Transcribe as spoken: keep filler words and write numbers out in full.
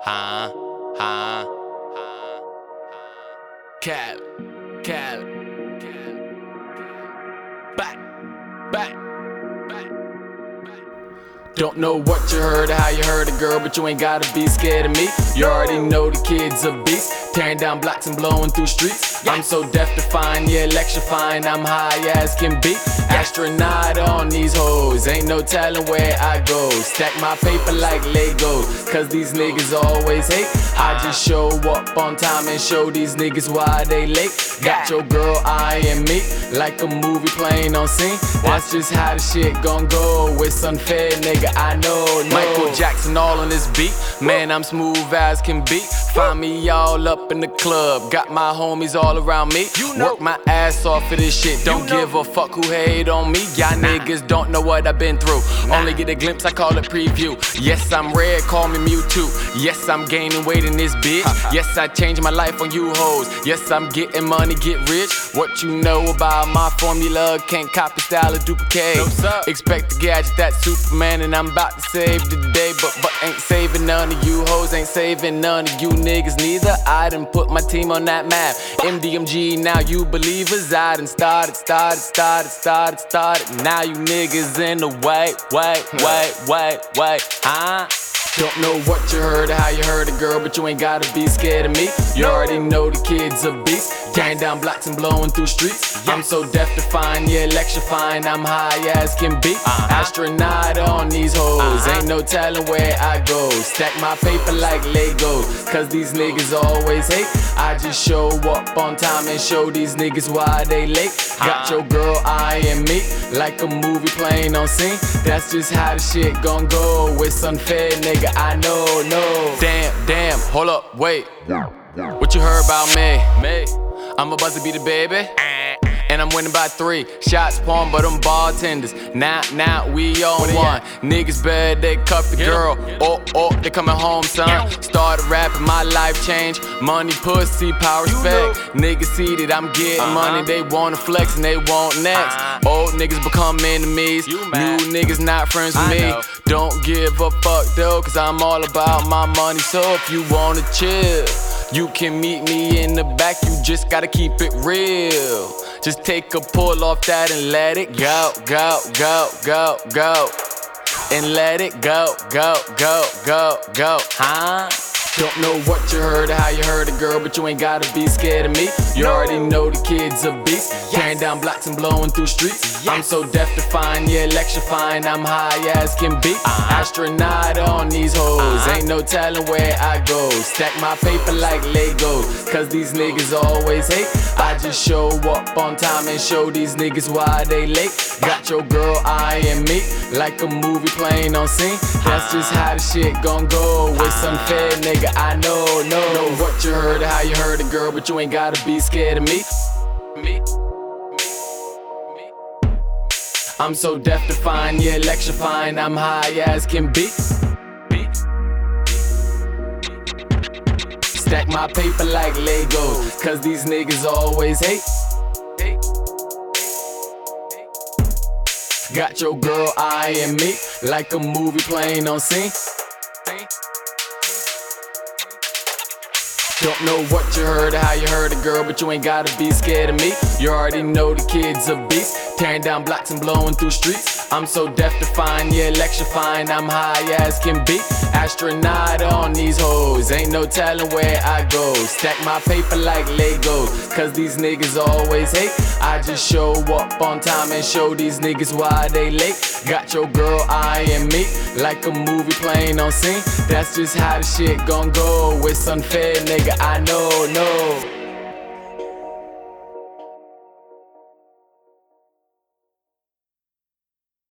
Huh? Huh? Cal, Cal, back, back, back. Don't know what you heard or how you heard it, girl, but you ain't gotta be scared of me. You already know the kid's a beast, tearing down blocks and blowing through streets. I'm so death-defying, yeah, electrifying, I'm high as can be. Astronaut on these hoes, ain't no telling where I go. Stack my paper like Legos, cause these niggas always hate. I just show up on time and show these niggas why they late. Got your girl eyeing me like a movie playing on scene. That's just how the shit gon' go. It's unfair, nigga, I know, no. Michael Jackson all on this beat, man, I'm smooth as can be. Find me all up in the club, got my homies all around me. Work my ass off for this shit, don't give a fuck who hate on me. Y'all niggas don't know what I've been through, only get a glimpse, I call it preview. Yes, I'm red, call me Mewtwo. Yes, I'm gaining weight in this bitch. Yes, I changed my life on you hoes. Yes, I'm getting money, get rich. What you know about my formula, can't copy style or duplicate. Expect the gadget, that's Superman, and I'm about to save the day. But, but ain't saving none of you hoes, ain't saving none of you niggas neither. I done put my team on that map, M D M G, now you believers. I done started, started, started, started, started. Now you niggas in the way, wait, wait, wait, wait, huh? Don't know what you heard or how you heard it, girl, but you ain't gotta be scared of me. You already know the kid's a beast, tearing down blocks and blowing through streets. I'm so death-defying, yeah, electrifying, I'm high as can be. Astronaut on these hoes, ain't no telling where I go. Stack my paper like Legos, cause these niggas always hate. I just show up on time and show these niggas why they late. Got your girl eyeing me like a movie playing on scene. That's just how the shit gon' go. It's unfair, nigga, I know, no. Damn, damn, hold up, wait. What you heard about me? Me? I'm about to be the baby, and I'm winning by three. Shots pawn, but I'm bartenders. Now, now we on one. Niggas bad, they cuff the girl. Oh, oh, they coming home, son. Started rapping, my life changed. Money, pussy, power, respect. Niggas see that I'm getting money, they wanna flex and they want next. Old niggas become enemies. New niggas not friends with me. Don't give a fuck though, cause I'm all about my money. So if you wanna chill, you can meet me in the back, you just gotta keep it real. Just take a pull off that and let it go, go, go, go, go. And let it go, go, go, go, go, huh? Don't know what you heard or how you heard it, girl, but you ain't gotta be scared of me. You already know the kid's a beast, tearing down blocks and blowing through streets. I'm so death-defying, yeah, electrifying, I'm high as can be. Astronaut on these hoes, ain't no telling where I go. Stack my paper like Legos, cause these niggas always hate. I just show up on time and show these niggas why they late. Got your girl eyeing me like a movie playing on scene. That's just how the shit gon' go. It's unfair, nigga, I know, no. Know what you heard or how you heard it, girl, but you ain't gotta be scared of me. Me. I'm so death-defying, yeah, electrifying, I'm high as can be. Stack my paper like Legos, cause these niggas always hate. Got your girl eyeing me like a movie playing on scene. Don't know what you heard or how you heard it, girl, but you ain't gotta be scared of me. You already know the kid's a beast, tearing down blocks and blowing through streets. I'm so death-defying, yeah, electrifying, I'm high as can be. Astronaut on these hoes, ain't no telling where I go. Stack my paper like Legos, cause these niggas always hate. I just show up on time and show these niggas why they late. Got your girl eyeing me like a movie playing on scene. That's just how the shit gon' go. It's unfair, nigga, I know, no.